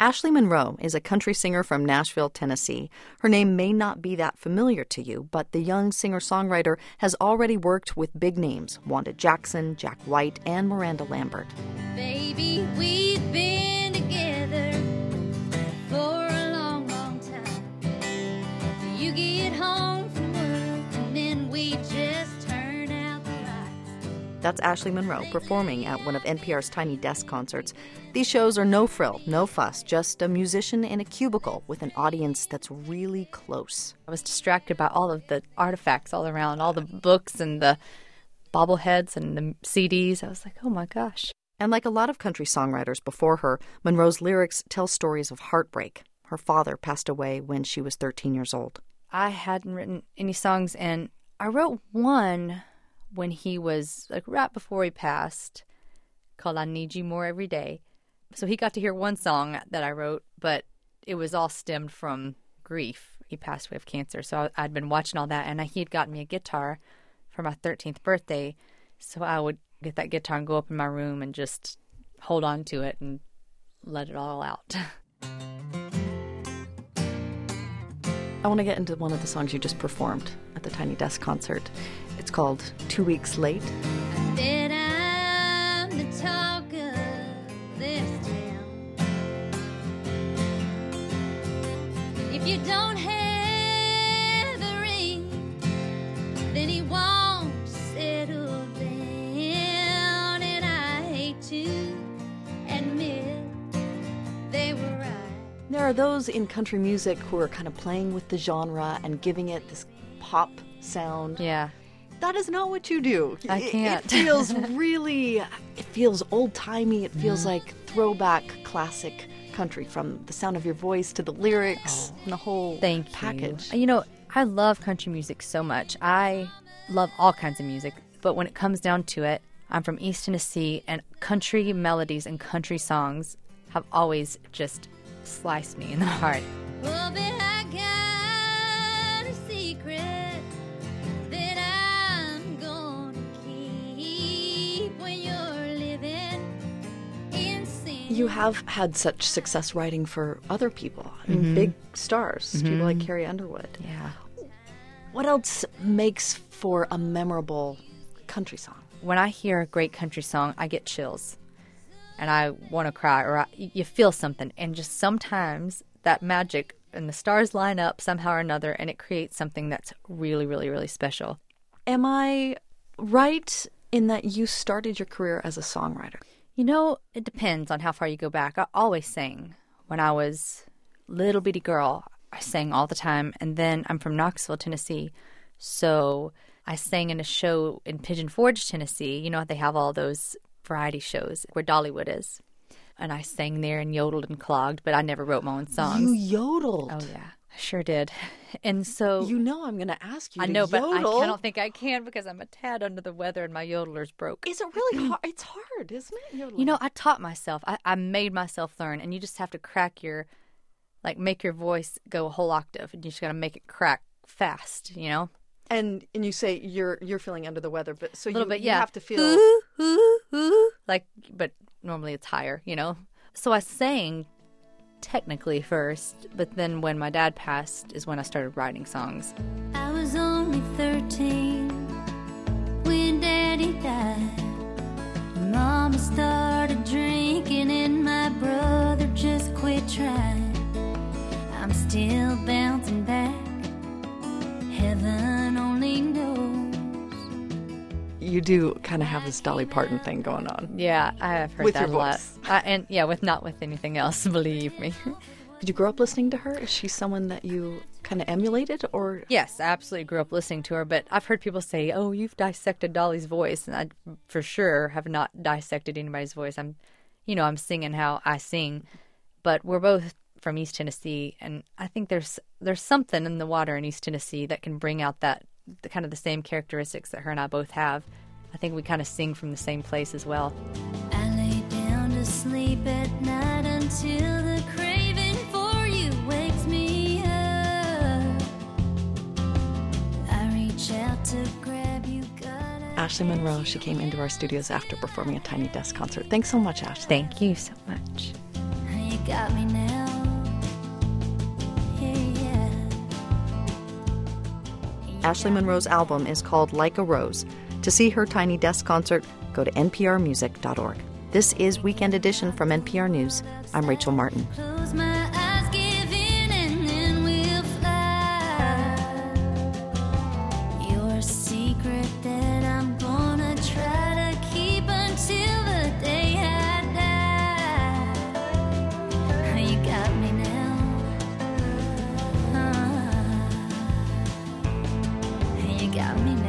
Ashley Monroe is a country singer from Nashville, Tennessee. Her name may not be that familiar to you, but the young singer-songwriter has already worked with big names, Wanda Jackson, Jack White, and Miranda Lambert. Baby, we've been together for a long, long time. You get home from work and then we just turn out the lights. That's Ashley Monroe performing at one of NPR's Tiny Desk concerts. These shows are no frill, no fuss, just a musician in a cubicle with an audience that's really close. I was distracted by all of the artifacts all around, all the books and the bobbleheads and the CDs. I was like, oh my gosh. And like a lot of country songwriters before her, Monroe's lyrics tell stories of heartbreak. Her father passed away when she was 13 years old. I hadn't written any songs, and I wrote one when he was, like, right before he passed, called I Need You More Every Day. So he got to hear one song that I wrote, but it was all stemmed from grief. He passed away of cancer. So I'd been watching all that, and he had gotten me a guitar for my 13th birthday. So I would get that guitar and go up in my room and just hold on to it and let it all out. I want to get into one of the songs you just performed at the Tiny Desk concert. It's called 2 Weeks Late. Then I'm the talk of this town. If you don't have a ring, then he won't settle down. And I hate to admit they were right. There are those in country music who are kind of playing with the genre and giving it this pop sound. Yeah. That is not what you do. I can't. It feels really, it feels old-timey. It feels like throwback classic country, from the sound of your voice to the lyrics and the whole package. You know, I love country music so much. I love all kinds of music. But when it comes down to it, I'm from East Tennessee, and country melodies and country songs have always just sliced me in the heart. Well, but I got a secret that I'm gonna keep when you're living in sin. You have had such success writing for other people. I mean, big stars, people like Carrie Underwood. Yeah. What else makes for a memorable country song? When I hear a great country song, I get chills. And I want to cry, or you feel something. And just sometimes that magic and the stars line up somehow or another, and it creates something that's really, really, really special. Am I right in that you started your career as a songwriter? You know, it depends on how far you go back. I always sang. When I was a little bitty girl, I sang all the time. And then I'm from Knoxville, Tennessee. So I sang in a show in Pigeon Forge, Tennessee. You know, they have all those variety shows where Dollywood is. And I sang there and yodeled and clogged, but I never wrote my own songs. You yodeled? Oh, yeah. I sure did. And so... You know I'm going to ask you to yodel. But I don't think I can because I'm a tad under the weather and my yodeler's broke. Is it really hard? It's hard, isn't it, yodeling? You know, I taught myself. I made myself learn, and you just have to crack your... Like, make your voice go a whole octave, and you just got to make it crack fast, you know? And you say you're feeling under the weather, but so you have to feel like, but normally it's higher, you know. So I sang technically first, but then when my dad passed is when I started writing songs. I was only 13 when Daddy died. Mama started drinking and my brother just quit trying. I'm still bouncing back. Heaven only knows. You do kind of have this Dolly Parton thing going on. Yeah, I have heard with that your a lot. voice. And yeah, not with anything else, believe me. Did you grow up listening to her? Is she someone that you kind of emulated, or? Yes, I absolutely grew up listening to her, but I've heard people say, oh, you've dissected Dolly's voice, and I for sure have not dissected anybody's voice. I'm singing how I sing, but we're both from East Tennessee, and I think there's something in the water in East Tennessee that can bring out the kind of the same characteristics that her and I both have. I think we kind of sing from the same place as well. I lay down to sleep at night until the craving for you wakes me up. I reach out to grab you. Ashley Monroe, she came into our studios after performing a Tiny Desk concert. Thanks so much, Ashley. Thank you so much. You got me now. Ashley Monroe's album is called Like a Rose. To see her Tiny Desk concert, go to nprmusic.org. This is Weekend Edition from NPR News. I'm Rachel Martin. Close my eyes, give in, and then we'll fly. Your secret that I'm gonna try to keep until the day I die. You got me now. You got me now.